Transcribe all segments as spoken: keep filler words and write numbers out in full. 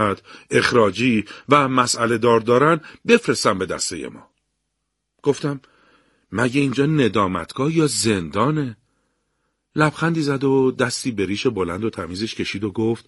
اخراجی و مسئله دار دارن بفرستن به دسته ما. گفتم مگه اینجا ندامتگاه یا زندانه؟ لبخندی زد و دستی به ریش بلند و تمیزش کشید و گفت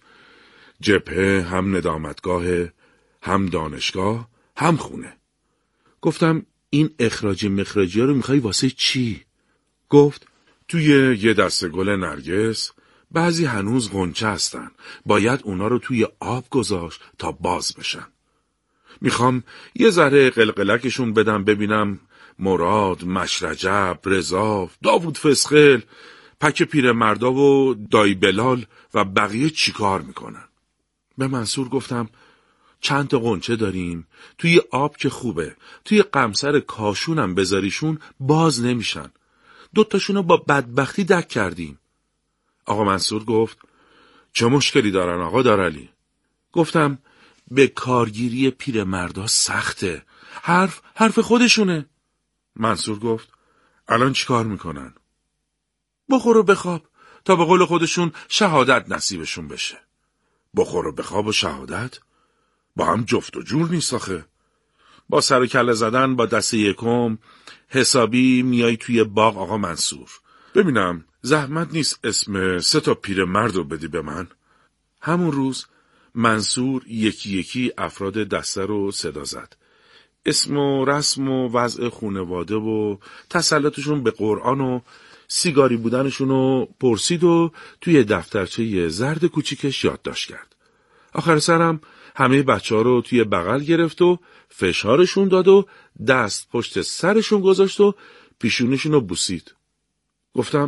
جبهه هم ندامتگاه، هم دانشگاه، هم خونه. گفتم این اخراجی مخراجی ها رو میخوای واسه چی؟ گفت توی یه دسته گل نرگس بعضی هنوز غنچه هستن، باید اونا رو توی آب گذاشت تا باز بشن. میخوام یه ذره قلقلکشون بدم ببینم مراد، مشرجب، رضا، داوود فسخل، پک پیرمردا و دایی بلال و بقیه چیکار میکنن. به منصور گفتم چند تا غنچه داریم، توی آب که خوبه، توی قمصر کاشونم بذاریشون باز نمیشن. دوتاشونو با بدبختی دک کردیم. آقا منصور گفت چه مشکلی دارن آقا دارعلی؟ گفتم به کارگیری پیرمردا سخته، حرف حرف خودشونه. منصور گفت الان چیکار میکنن؟ بخور و بخواب تا به قول خودشون شهادت نصیبشون بشه. بخور و بخواب و شهادت با هم جفت و جور نیست آخه. با سر و کله زدن با دست یکم حسابی میای توی باغ آقا منصور. ببینم زحمت نیست اسم سه تا پیرمرد رو بدی به من؟ همون روز منصور یکی یکی افراد دسته رو صدا زد. اسم و رسم و وضع خونواده و تسلطشون به قرآن و سیگاری بودنشون رو پرسید و توی دفترچه زرد کوچیکش یادداشت کرد. آخر سرم همه بچه ها رو توی بغل گرفت و فشارشون داد و دست پشت سرشون گذاشت و پیشونشون رو بوسید. گفتم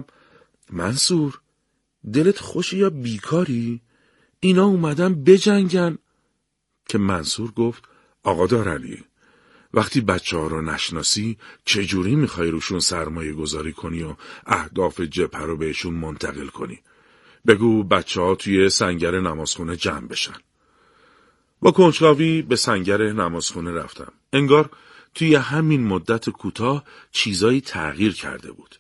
منصور دلت خوشی یا بیکاری؟ اینا اومدن بجنگن. که منصور گفت آقا دارعلی وقتی بچه ها رو نشناسی چجوری میخوای روشون سرمایه گذاری کنی و اهداف جبهه رو بهشون منتقل کنی؟ بگو بچه ها توی سنگر نمازخونه جمع بشن. با کنجکاوی به سنگر نمازخونه رفتم. انگار توی همین مدت کوتاه چیزایی تغییر کرده بود.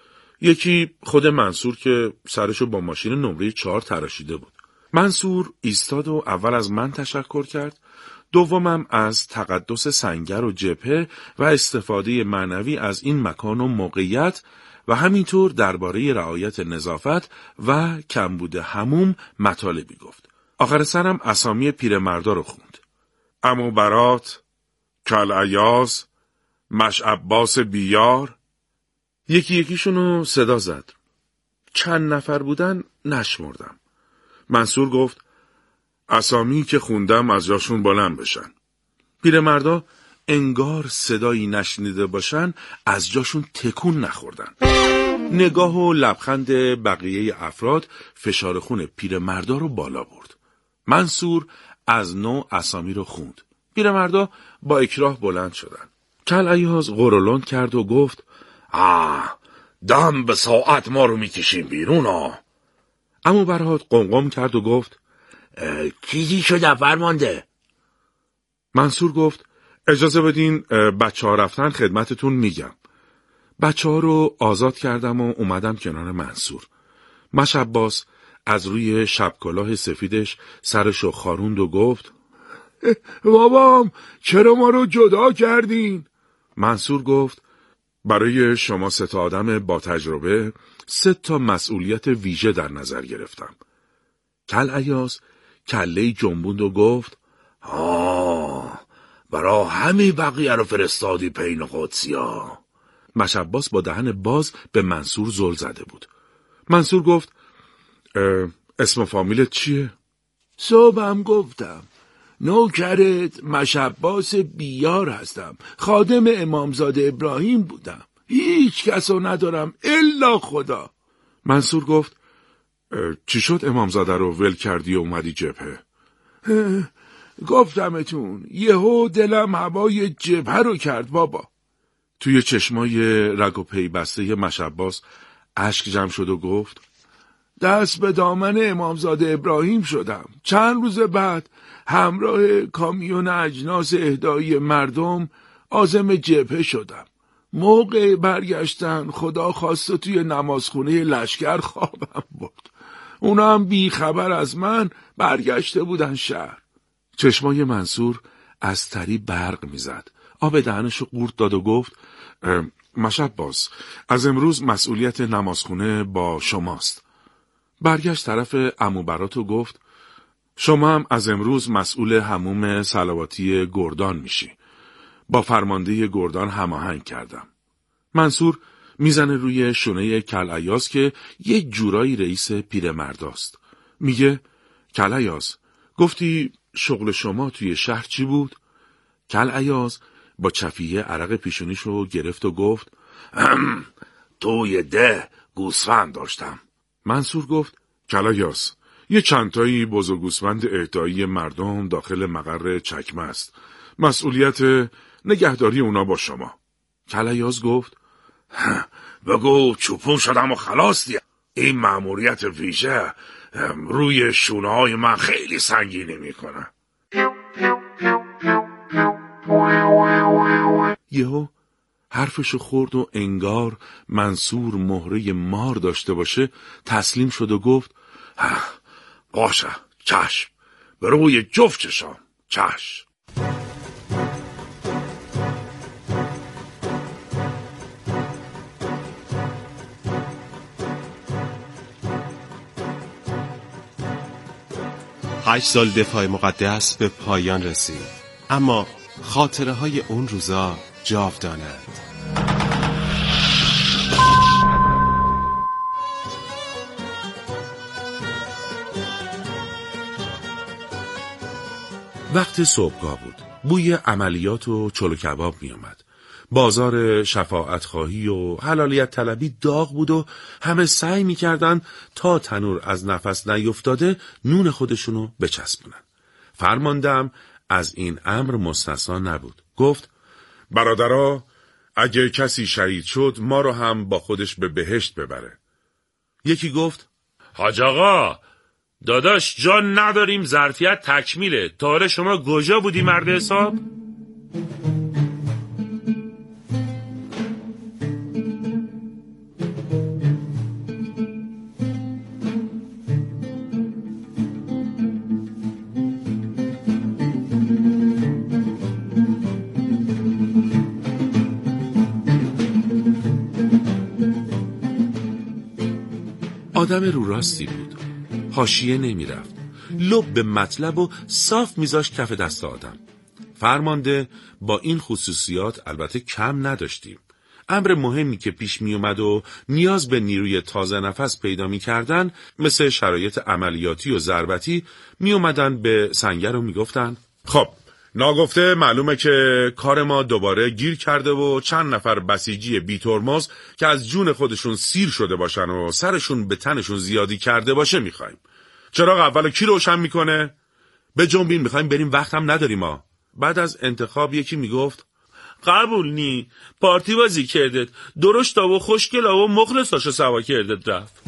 یکی خود منصور که سرشو با ماشین نمره چهار تراشیده بود. منصور ایستاد و اول از من تشکر کرد، دومم از تقدس سنگر و جبهه و استفاده معنوی از این مکان و موقعیت و همینطور درباره رعایت نظافت و کمبود حموم مطالبی گفت. آخر سرم اسامی پیرمردا رو خوند. عمو برات، کل ایاز، مش عباس بیار. یکی یکیشونو صدا زد. چند نفر بودن نشمردم. منصور گفت اسامی که خوندم از جاشون بلند بشن. پیرمردا انگار صدایی نشنیده باشن از جاشون تکون نخوردن. نگاه و لبخند بقیه افراد فشار خون پیرمردا رو بالا برد. منصور از نو اسامی رو خوند. پیرمردا با اکراه بلند شدن. کل ایاز غرولند کرد و گفت آه دم به ساعت ما رو میکشیم بیرون ها. عمو برات قمقم کرد و گفت چیزی شده فرمانده؟ منصور گفت اجازه بدین بچه ها رفتن خدمتتون میگم. بچه ها رو آزاد کردم و اومدم کنار منصور. مش عباس از روی شب کلاه سفیدش سرشو خاروند و گفت بابام چرا ما رو جدا کردین؟ منصور گفت برای شما سه تا آدم با تجربه سه تا مسئولیت ویژه در نظر گرفتم. کل ایاز کله جنبوند و گفت آه برا همه بقیه رو فرستادی پین قدسی ها. مش عباس با دهن باز به منصور زل زده بود. منصور گفت اسم و فامیلت چیه؟ صبحم گفتم نوکرت مش عباس بیار هستم، خادم امامزاده ابراهیم بودم، هیچ کسو ندارم الا خدا. منصور گفت چی شد امامزاده رو ول کردی و اومدی جبهه؟ گفتمتون یهو دلم هوای جبهه رو کرد بابا. توی چشمای رگ و پیبسته مش عباس اشک جمع شد و گفت دست به دامن امامزاده ابراهیم شدم. چند روز بعد همراه کامیون اجناس اهدایی مردم عازم جبهه شدم. موقع برگشتن خدا خواسته توی نمازخونه لشکر خوابم برد. اونا هم بی خبر از من برگشته بودن شهر. چشمای منصور از تری برق میزد. آب دهنشو قورت داد و گفت مشهد باز، از امروز مسئولیت نمازخونه با شماست. برگشت طرف عمو برات و گفت شما هم از امروز مسئول حموم صلواتی گردان میشی. با فرمانده گردان هماهنگ کردم. منصور میزنه روی شونه کلعیاز که یک جورایی رئیس پیرمرداست. میگه کلعیاز، گفتی شغل شما توی شهر چی بود؟ کلعیاز با چفیه عرق پیشونیشو گرفت و گفت توی ده گوسفند داشتم. منصور گفت کلعیاز، یه چندتایی بز و گوسفند اهدایی مردم داخل مقر چکمه است. مسئولیت نگهداری اونا با شما. کلعیاز گفت بگو چوپون شدم و خلاص دیم. این مأموریت ویژه روی شونه های من خیلی سنگینی میکنه. یهو حرفشو خورد و انگار منصور مهره مار داشته باشه تسلیم شد و گفت باشه چشم، به روی جفت چشام چشم. هشت سال دفاع مقدس به پایان رسید، اما خاطره های اون روزا جاودانند. وقت صبحگاه بود. بوی عملیات و چلو کباب می اومد. بازار شفاعت خواهی و حلالیت طلبی داغ بود و همه سعی می کردن تا تنور از نفس نیفتاده نون خودشونو بچسبونن. فرماندم از این امر مستثنا نبود. گفت برادرها، اگه کسی شهید شد ما رو هم با خودش به بهشت ببره. یکی گفت حاج آقا، داداش جان نداریم، ظرفیت تکمیله. تاره شما کجا بودی مرد حساب؟ آدم رو راستی بود. حاشیه نمی رفت. لب به مطلب و صاف میذاش کف دست آدم. فرمانده با این خصوصیات البته کم نداشتیم. امر مهمی که پیش می اومد و نیاز به نیروی تازه نفس پیدا می کردن، مثل شرایط عملیاتی و ضربتی، می اومدن به سنگر و می گفتن خب ناگفته معلومه که کار ما دوباره گیر کرده و چند نفر بسیجی بی ترمز که از جون خودشون سیر شده باشن و سرشون به تنشون زیادی کرده باشه میخوایم. چراغ اول کی روشن میکنه؟ به جنبین، میخوایم بریم، وقت هم نداریم ما. بعد از انتخاب یکی میگفت قبول نی، پارتی بازی کردت، درشت و خوشگل و مخلصاشو سوا کردت رفت.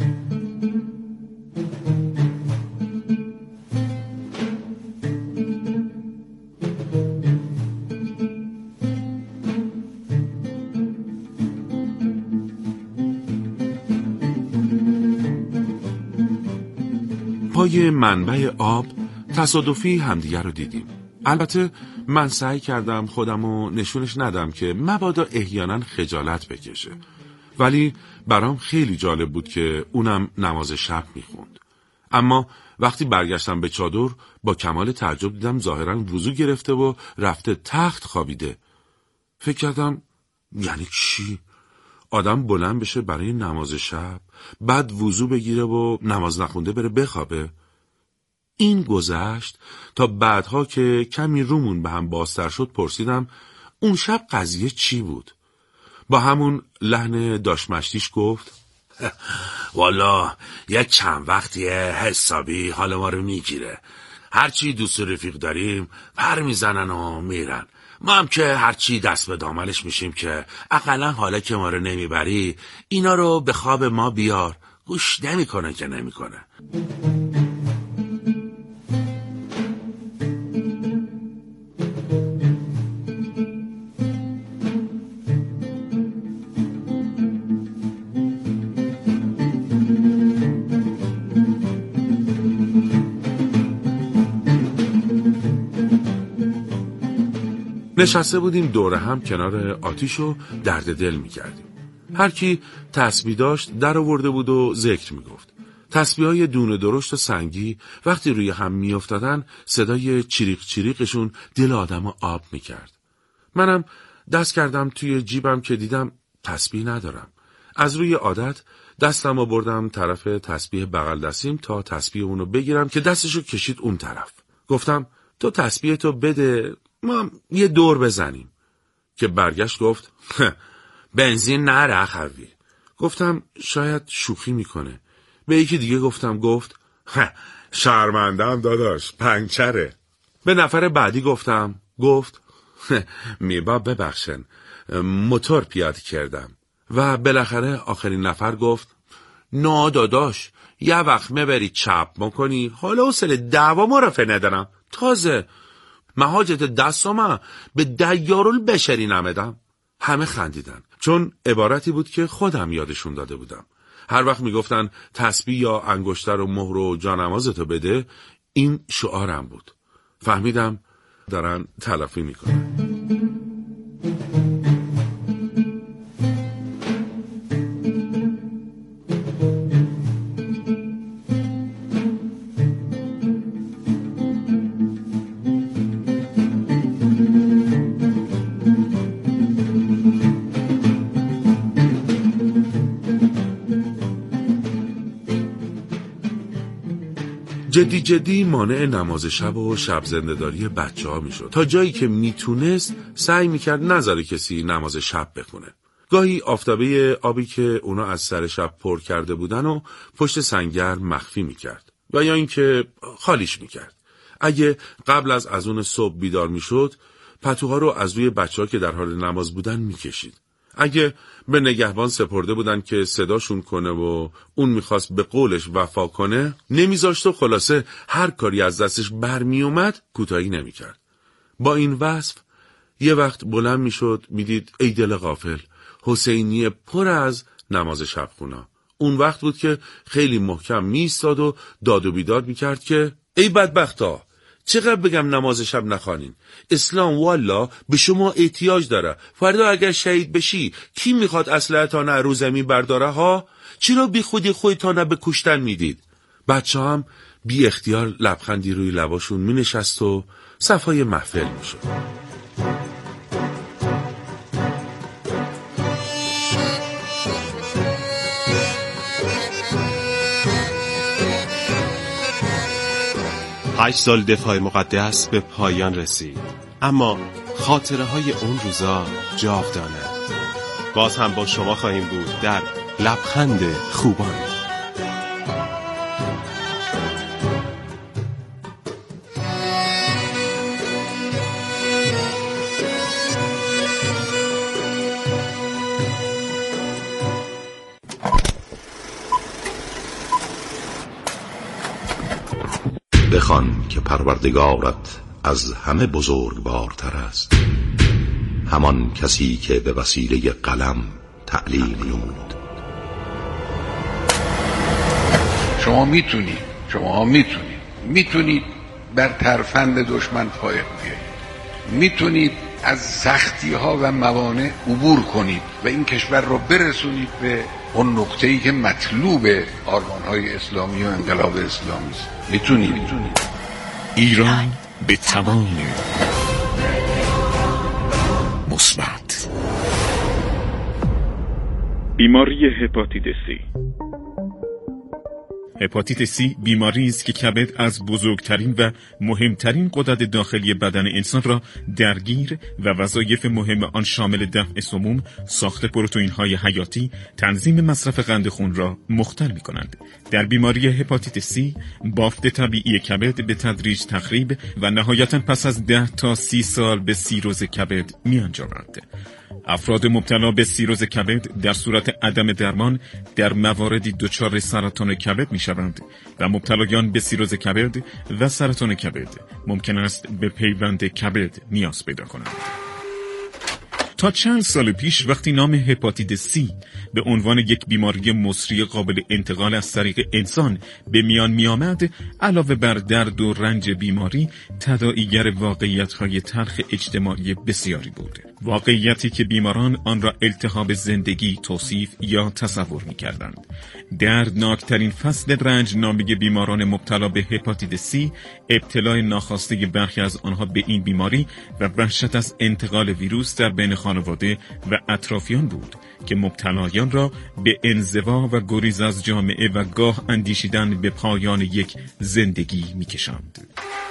پای منبع آب تصادفی همدیگر رو دیدیم. البته من سعی کردم خودمو نشونش ندم که مبادا احیانا خجالت بکشه، ولی برام خیلی جالب بود که اونم نماز شب میخوند. اما وقتی برگشتم به چادر با کمال تعجب دیدم ظاهراً وضو گرفته و رفته تخت خوابیده. فکر کردم یعنی چی؟ آدم بلند بشه برای نماز شب، بعد وضو بگیره و نماز نخونده بره بخوابه؟ این گذشت تا بعدها که کمی رومون به هم بازتر شد پرسیدم اون شب قضیه چی بود؟ با همون لحن داشمشتیش گفت والا یک چند وقتیه حسابی حال ما رو میگیره. هرچی دوست و رفیق داریم پر میزنن و میرن. ما هم که هرچی دست به دامنش میشیم که اقلا حالا که ما رو نمیبری اینا رو به خواب ما بیار. گوش نمیکنه که نمیکنه. نشسته بودیم دوره هم کنار آتیش و درد دل می‌کردیم. هر کی تسبیح داشت در آورده بود و ذکر میگفت. تسبیح‌های دونه درشت و سنگی وقتی روی هم میافتادن صدای چریق چریقشون دل آدمو آب میکرد. منم دست کردم توی جیبم که دیدم تسبیح ندارم. از روی عادت دستمو بردم طرف تسبیح بغل دستیم تا تسبیح اونو بگیرم که دستشو کشید اون طرف. گفتم تو تسبیح تو بده ما یه دور بزنیم. که برگشت گفت بنزین نره خوی. گفتم شاید شوخی میکنه. به یکی دیگه گفتم گفت شرمندم داداش پنچره. به نفر بعدی گفتم گفت میبا ببخشن موتور پیاده کردم. و بالاخره آخرین نفر گفت نه داداش یه وقت میبری چپ مکنی حالا اصل دعوا مرافع ندارم تازه محاجت دستم به دیارالبشری نمیدم. همه خندیدن چون عبارتی بود که خودم یادشون داده بودم. هر وقت میگفتن تسبیح یا انگشتر و مهر و جانمازتو بده این شعارم بود. فهمیدم دارن تلافی میکنن. جدی جدی مانع نماز شب و شب زنده‌داری بچه ها می شد. تا جایی که می تونست سعی می کرد نذاره کسی نماز شب بخونه. گاهی آفتابه آبی که اونا از سر شب پر کرده بودن و پشت سنگر مخفی می کرد. و یا اینکه خالیش می کرد. اگه قبل از اذان صبح بیدار می شد پتوها رو از روی بچه ها که در حال نماز بودن می کشید. اگه به نگهبان سپرده بودن که صداشون کنه و اون میخواست به قولش وفا کنه نمیذاشت و خلاصه هر کاری از دستش برمی اومد کوتاهی نمیکرد. با این وصف یه وقت بلند میشد میدید ای دل غافل حسینی پر از نماز شب خونا. اون وقت بود که خیلی محکم میستاد و داد و بیداد میکرد که ای بدبختا چقدر بگم نماز شب نخوانین. اسلام والا به شما احتیاج داره. فردا اگر شهید بشی کی میخواد اسلحه‌تان رو زمین برداره ها؟ چرا بی خودی خودتان به کشتن میدید؟ بچه هم بی اختیار لبخندی روی لباشون مینشست و صفای محفل میشد. هشت سال دفاع مقدس به پایان رسید، اما خاطره های اون روزا جاودانه. باز هم با شما خواهیم بود در لبخند خوبان. بخوان که پروردگارت از همه بزرگوارتر است، همان کسی که به وسیله قلم تعلیم نمود. شما میتونید شما میتونید میتونید بر ترفند دشمن فائق بیایید، میتونید از سختی ها و موانع عبور کنید و این کشور رو برسونید به اون نقطه‌ای که مطلوب آرمان‌های اسلامی و انقلاب اسلامی است. میتونید میتونید ایران به توان مثبت. بیماری هپاتیت سی. هپاتیت سی بیماری است که کبد از بزرگترین و مهمترین غدد داخلی بدن انسان را درگیر و وظایف مهم آن شامل دفع سموم، ساخت پروتئین‌های حیاتی، تنظیم مصرف قند خون را مختل می‌کنند. در بیماری هپاتیت سی بافت طبیعی کبد به تدریج تخریب و نهایتاً پس از ده تا سی سال به سیروز کبد می‌انجامد. افراد مبتلا به سیروز کبد در صورت عدم درمان در مواردی دچار سرطان کبد می‌شوند و مبتلایان به سیروز کبد و سرطان کبد ممکن است به پیوند کبد نیاز پیدا کنند. تا چند سال پیش وقتی نام هپاتیت سی به عنوان یک بیماری مصری قابل انتقال از طریق انسان به میان می آمد، علاوه بر درد و رنج بیماری، تداعیگر واقعیت‌های تلخ اجتماعی بسیاری بود. واقعیتی که بیماران آن را التهاب زندگی توصیف یا تصور می کردند. دردناکترین فصل رنج نامه بیماران مبتلا به هپاتیت سی، ابتلای ناخواسته برخی از آنها به این بیماری و وحشت از انتقال ویروس در بین خانواده و اطرافیان بود که مبتلایان را به انزوا و گریز از جامعه و گاه اندیشیدن به پایان یک زندگی می‌کشاند.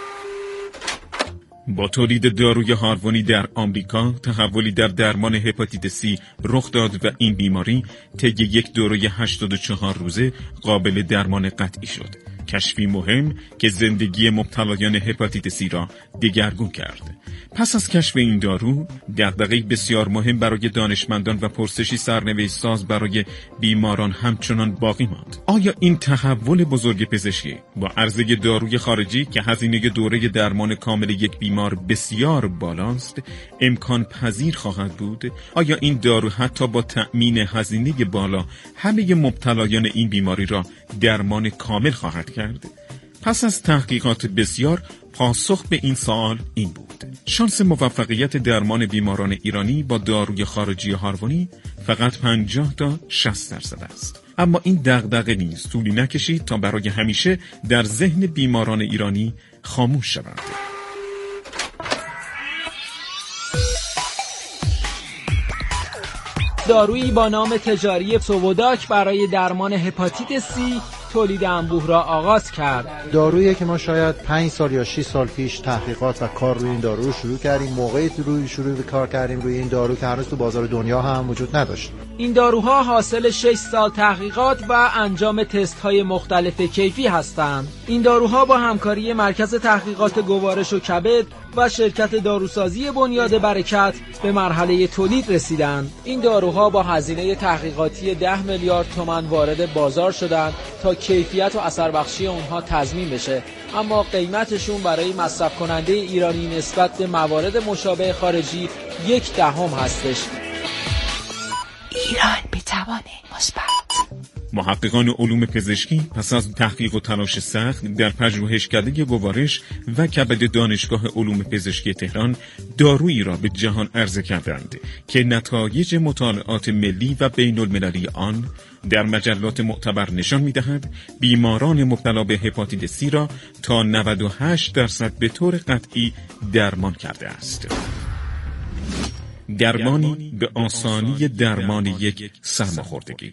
با تولید داروی هارمونی در آمریکا، تحولی در درمان هپاتیت سی رخ داد و این بیماری طی یک دوره هشتاد و چهار روزه قابل درمان قطعی شد. کشفی مهم که زندگی مبتلایان هپاتیت سی را دگرگون کرد. پس از کشف این دارو، دغدغه‌ای بسیار مهم برای دانشمندان و پرسشی سرنوشت ساز برای بیماران همچنان باقی ماند. آیا این تحول بزرگ پزشکی با عرضه داروی خارجی که هزینه دوره درمان کامل یک بیمار بسیار بالاست، امکان پذیر خواهد بود؟ آیا این دارو حتی با تأمین هزینه بالا همه مبتلایان این بیماری را درمان کامل خواهد کرد؟ پس از تحقیقات بسیار، پاسخ به این سوال این بود: شانس موفقیت درمان بیماران ایرانی با داروی خارجی هارمونی فقط پنجاه تا شصت درصد است. اما این دغدغه نیز طولی نکشید تا برای همیشه در ذهن بیماران ایرانی خاموش شوند. دارویی با نام تجاری سووداک برای درمان هپاتیت سی تولید انبوه را آغاز کرد. دارویی که ما شاید پنج سال یا شش سال پیش تحقیقات و کار روی این دارو رو شروع کردیم. موقعی روی شروع به کار کردیم روی این دارو که هنوز تو بازار دنیا هم وجود نداشت. این داروها حاصل شش سال تحقیقات و انجام تست‌های مختلف کیفی هستند. این داروها با همکاری مرکز تحقیقات گوارش و کبد و شرکت داروسازی بنیاد برکت به مرحله تولید رسیدند. این داروها با هزینه تحقیقاتی ده میلیارد تومان وارد بازار شدند تا کیفیت و اثر بخشی اونها تضمین بشه، اما قیمتشون برای مصرف کننده ایرانی نسبت به موارد مشابه خارجی یک دهم هستش. ایران بتوانه مثبت. محققان علوم پزشکی پس از تحقیق و تلاش سخت در پژوهشکده گوارش و کبد دانشگاه علوم پزشکی تهران دارویی را به جهان عرضه کردند که نتایج مطالعات ملی و بین المللی آن در مجلات معتبر نشان می‌دهد بیماران مبتلا به هپاتیت سی را تا نود و هشت درصد به طور قطعی درمان کرده است. درمانی به آسانی درمان یک سرماخوردگی.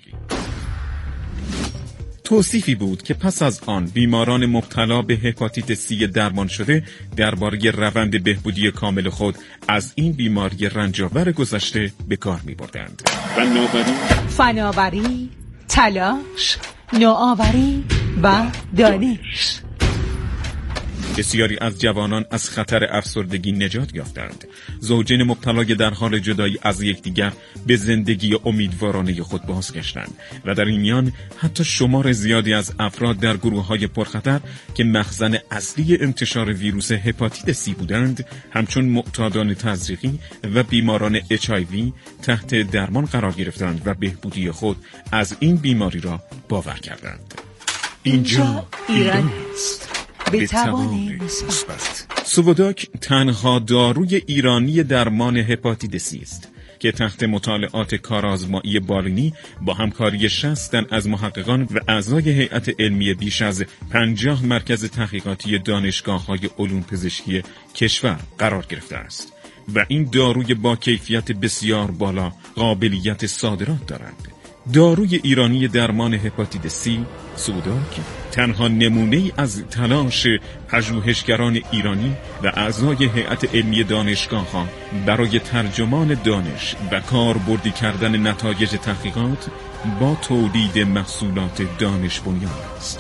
توصیفی بود که پس از آن بیماران مبتلا به هپاتیت سی درمان شده درباره روند بهبودی کامل خود از این بیماری رنجاور گذشته به کار می‌بردند. فناوری، فناوری، تلاش، نوآوری و دانش. بسیاری از جوانان از خطر افسردگی نجات یافتند. زوجین مبتلای در حال جدایی از یکدیگر به زندگی امیدوارانه خود بازگشتند و در این میان حتی شمار زیادی از افراد در گروه‌های پرخطر که مخزن اصلی انتشار ویروس هپاتیت سی بودند، همچون معتادان تزریقی و بیماران اچ آی وی تحت درمان قرار گرفتند و بهبودی خود از این بیماری را باور کردند. اینجا ایران است. به توان مثبت. سووداک تنها داروی ایرانی درمان هپاتیت سی است که تحت مطالعات کارآزمایی بالینی با همکاری شصت تن از محققان و اعضای هیئت علمی بیش از پنجاه مرکز تحقیقاتی دانشگاه‌های علوم پزشکی کشور قرار گرفته است و این داروی با کیفیت بسیار بالا قابلیت صادرات دارد. داروی ایرانی درمان هپاتیت سی، سووداک، تنها نمونه‌ای از تلاش پژوهشگران ایرانی و اعضای هیئت علمی دانشگاه‌ها برای ترجمان دانش و کاربردی کردن نتایج تحقیقات با تولید محصولات دانش بنیان است.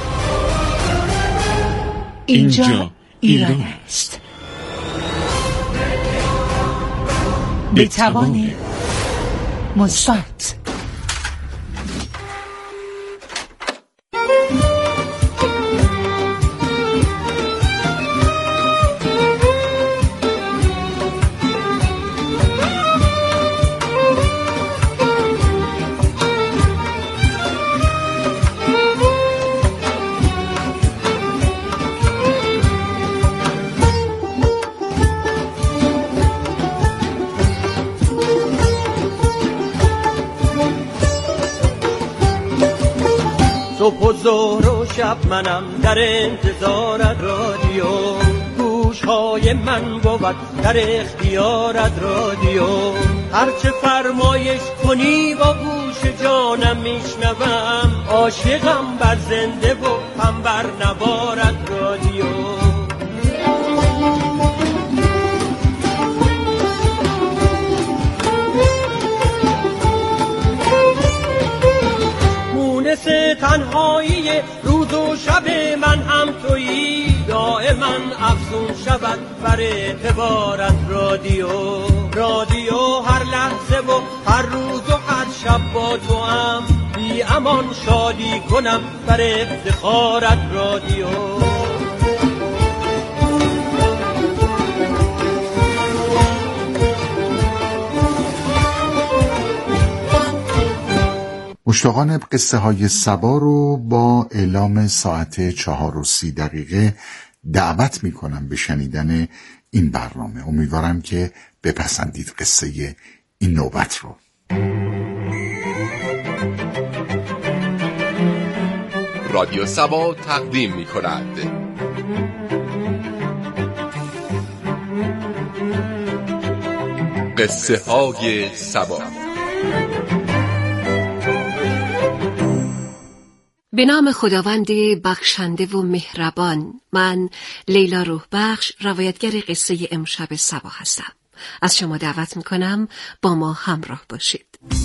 اینجا ایران است. به توان مثبت. صبح و ظهر و شب منم در انتظارت رادیو، گوشهای من بود در اختیارت رادیو، هرچه فرمایش کنی با گوش جانم میشنوم، عاشقم بر زنده و هم بر نوارت رادیو. مونس تنهایی روز و شب من هم تویی، دائما افزون شود بر اعتبارت رادیو. رادیو هر لحظه و هر روز و هر شب با تو هم، بی امان شادی کنم بر افتخارت رادیو. مشتاقان قصه های صبا رو با اعلام ساعت چهار و سی دقیقه دعوت می کنم به شنیدن این برنامه. امیدوارم که بپسندید قصه این نوبت رو. رادیو صبا تقدیم می کند قصه های صبا. به نام خداوند بخشنده و مهربان. من لیلا روحبخش، روایتگر قصه امشب صبا هستم. از شما دعوت میکنم با ما همراه باشید.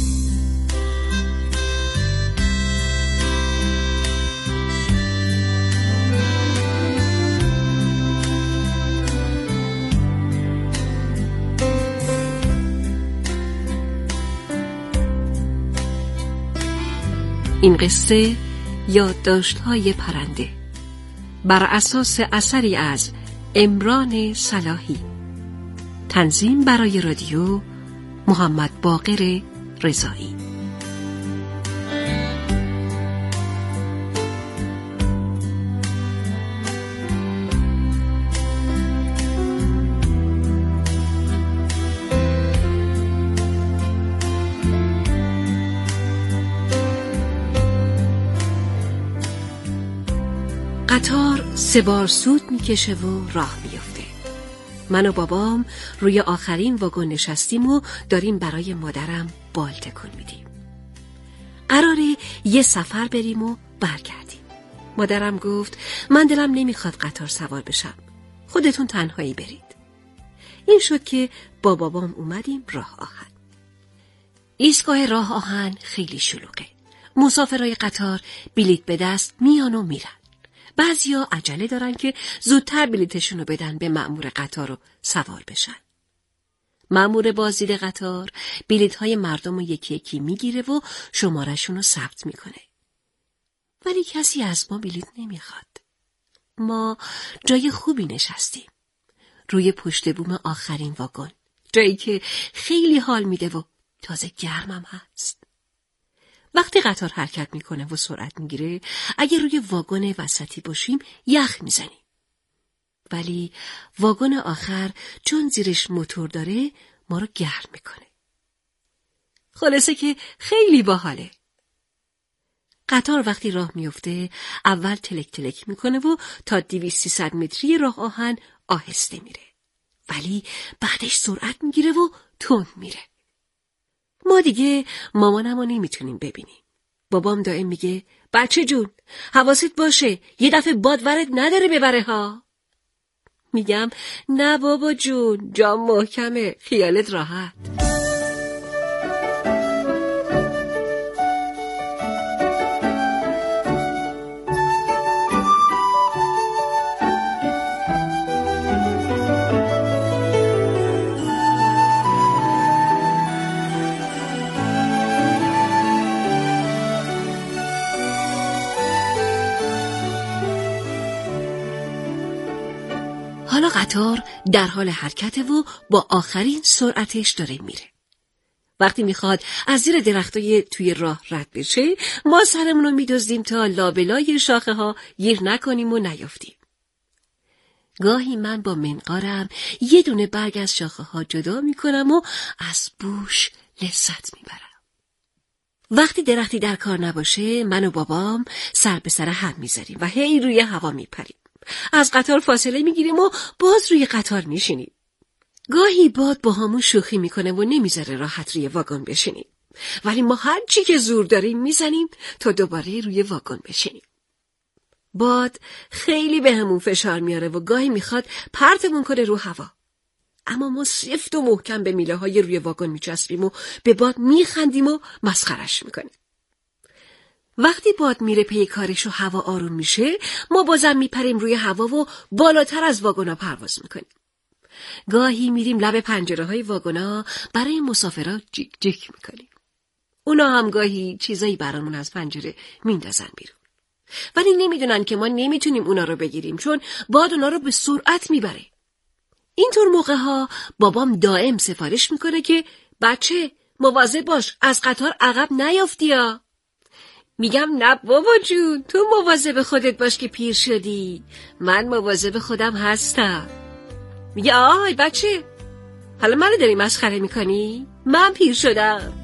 این قصه یادداشت‌های پرنده بر اساس اثری از عمران صلاحی، تنظیم برای رادیو محمد باقر رضایی. قطار سه بار سود میکشه و راه میفته. من و بابام روی آخرین واگن نشستیم و داریم برای مادرم بال تکون میدیم. قراره یه سفر بریم و برگردیم. مادرم گفت من دلم نمیخواد قطار سوار بشم، خودتون تنهایی برید. این شد که با بابام اومدیم راه آهن. ایستگاه راه آهن خیلی شلوغه. مسافرای قطار بلیت به دست میان و میرن. بعضیا عجله دارن که زودتر بلیتشونو بدن به مأمور قطار رو سوار بشن. مأمور بازدید قطار بلیت‌های مردم رو یکی یکی میگیره و شماره‌شون رو ثبت میکنه. ولی کسی از ما بلیت نمیخواد. ما جای خوبی نشستیم. روی پشت بوم آخرین واگن. جایی که خیلی حال میده و تازه گرمم هست. وقتی قطار حرکت میکنه و سرعت میگیره، اگه روی واگن وسطی باشیم یخ میزنیم. ولی واگن آخر چون زیرش موتور داره ما رو گرم میکنه. خلاصه که خیلی باحاله. قطار وقتی راه میفته اول تلک تلک میکنه و تا دویست سیصد متری راه آهن آهسته میره. ولی بعدش سرعت میگیره و تند میره. ما دیگه مامانمو نمیتونیم ببینیم. بابام دائم میگه بچه جون حواست باشه یه دفعه باد ورد نداره ببره ها. میگم نه بابا جون، جام محکمه، خیالت راحت. حالا قطار در حال حرکته و با آخرین سرعتش داره میره. وقتی میخواد از زیر درختای توی راه رد بشه، ما سرمون رو میدزدیم تا لابلای شاخه ها گیر نکنیم و نیافتیم. گاهی من با منقارم یه دونه برگ از شاخه ها جدا میکنم و از بوش لذت میبرم. وقتی درختی در کار نباشه من و بابام سر به سر هم میذاریم و هی روی هوا میپریم. از قطار فاصله میگیریم و باز روی قطار میشینیم. گاهی باد با همون شوخی میکنه و نمیذاره راحت روی واگن بشینیم. ولی ما هر چی که زور داریم میزنیم تا دوباره روی واگن بشینیم. باد خیلی به همون فشار میاره و گاهی میخواد پرتمون کنه رو هوا. اما ما سفت و محکم به میله های روی واگن میچسبیم و به باد میخندیم و مسخرش میکنیم. وقتی باد میره پی کارش و هوا آروم میشه، ما بازم میپریم روی هوا و بالاتر از واگنا پرواز میکنیم. گاهی میریم لب پنجره های واگنا برای مسافرها جیک جیک میکنیم. اونا هم گاهی چیزایی برامون از پنجره میندازن بیرون. ولی نمیدونن که ما نمیتونیم اونا رو بگیریم چون باد اونا رو به سرعت میبره. اینطور موقع ها بابام دائم سفارش میکنه که بچه مواظب باش از قطار عقب نیافتی ها. میگم نه بابا جون، تو مواظب خودت باش که پیر شدی، من مواظب خودم هستم. میگه آی بچه حالا منو داری مسخره میکنی؟ من پیر شدم.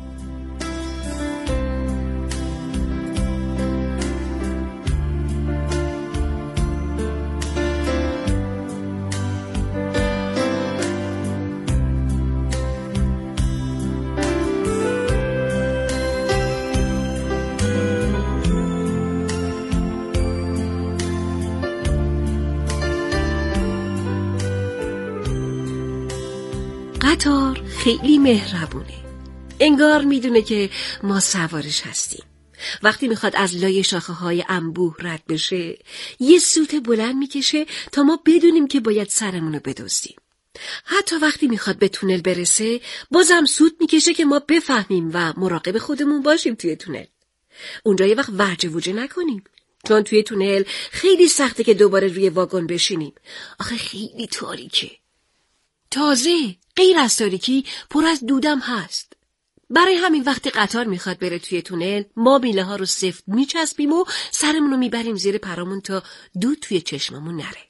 قطار خیلی مهربونه. انگار میدونه که ما سوارش هستیم. وقتی میخواد از لای شاخه های انبوه رد بشه، یه سوت بلند میکشه تا ما بدونیم که باید سرمونو بدزدیم. حتی وقتی میخواد به تونل برسه، بازم سوت میکشه که ما بفهمیم و مراقب خودمون باشیم توی تونل. اونجا یه وقت ورجه ووجه نکنیم. چون توی تونل خیلی سخته که دوباره روی واگن بشینیم. آخه خیلی تاریکه. تازه غیر از تاریکی پر از دودم هست. برای همین وقتی قطار میخواد بره توی تونل، ما میله ها رو سفت میچسبیم و سرمون رو میبریم زیر پرامون تا دود توی چشممون نره.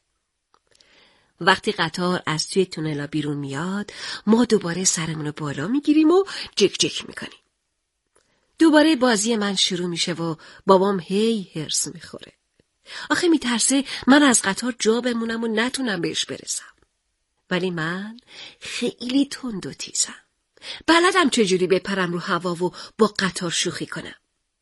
وقتی قطار از توی تونل ها بیرون میاد، ما دوباره سرمون رو بالا میگیریم و جک جک میکنیم. دوباره بازی من شروع میشه و بابام هی هرس میخوره. آخه میترسه من از قطار جا بمونم و نتونم بهش برسم. ولی من خیلی تند و تیزم. بلدم چجوری بپرم رو هوا و با قطار شوخی کنم.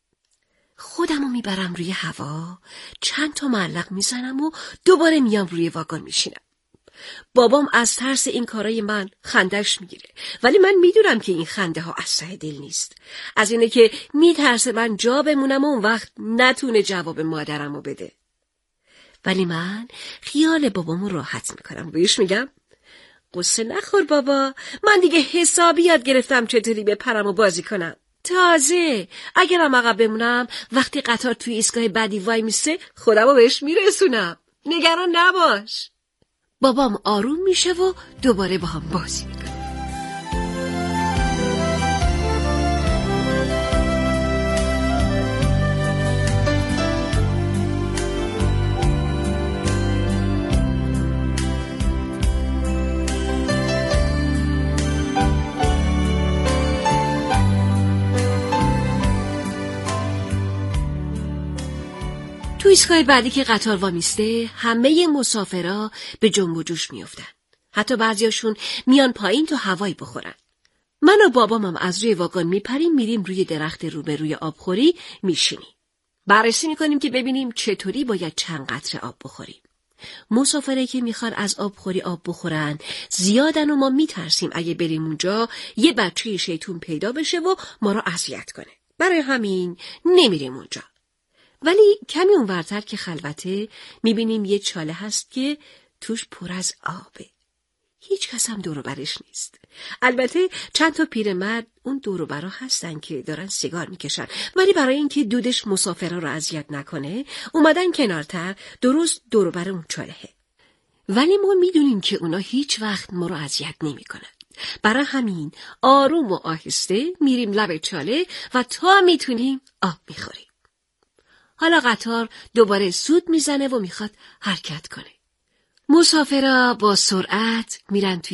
خودمو میبرم روی هوا، چند تا معلق میزنم و دوباره میام روی واگن میشینم. بابام از ترس این کارای من خندش میگیره، ولی من میدونم که این خنده ها از ته دل نیست. از اینه که میترسه من جا بمونم و اون وقت نتونه جواب مادرمو بده. ولی من خیال بابامو راحت میکنم. بهش میگم قصه نخور بابا، من دیگه حسابی یاد گرفتم چطوری بپرم و بازی کنم. تازه اگرم عقب بمونم، وقتی قطار توی ایستگاه بعدی وای میسه خودمو بهش میرسونم. نگران نباش. بابام آروم میشه و دوباره با هم بازی میکنه. تو ایستگاه بعدی که قطار وامیسته، همه مسافرها به جنب و جوش میافتن. حتی بعضیاشون میان پایین تا هوایی بخورن. من و بابامم از روی واگن میپریم، میریم روی درخت روبروی آبخوری میشینیم. بررسی میکنیم که ببینیم چطوری باید چند قطره آب بخوریم. مسافرایی که میخوان از آبخوری آب بخورن زیادن و ما میترسیم اگه بریم اونجا یه بچه شیطون پیدا بشه و ما رو اذیت کنه. برای همین نمیریم اونجا. ولی کمی اونورتر که خلوته میبینیم یه چاله هست که توش پر از آبه. هیچ کس هم دور و برش نیست. البته چند تا پیرمرد اون دور و برا هستن که دارن سیگار میکشن، ولی برای اینکه دودش مسافرها رو اذیت نکنه اومدن کنارتر درست دور و بر اون چالهه. ولی ما میدونیم که اونا هیچ وقت ما رو اذیت نمیکنن. برای همین آروم و آهسته میریم لب چاله و تا میتونیم آب میخوریم. حالا قطار دوباره سوت میزنه و میخواد حرکت کنه. مسافرها با سرعت میرن توی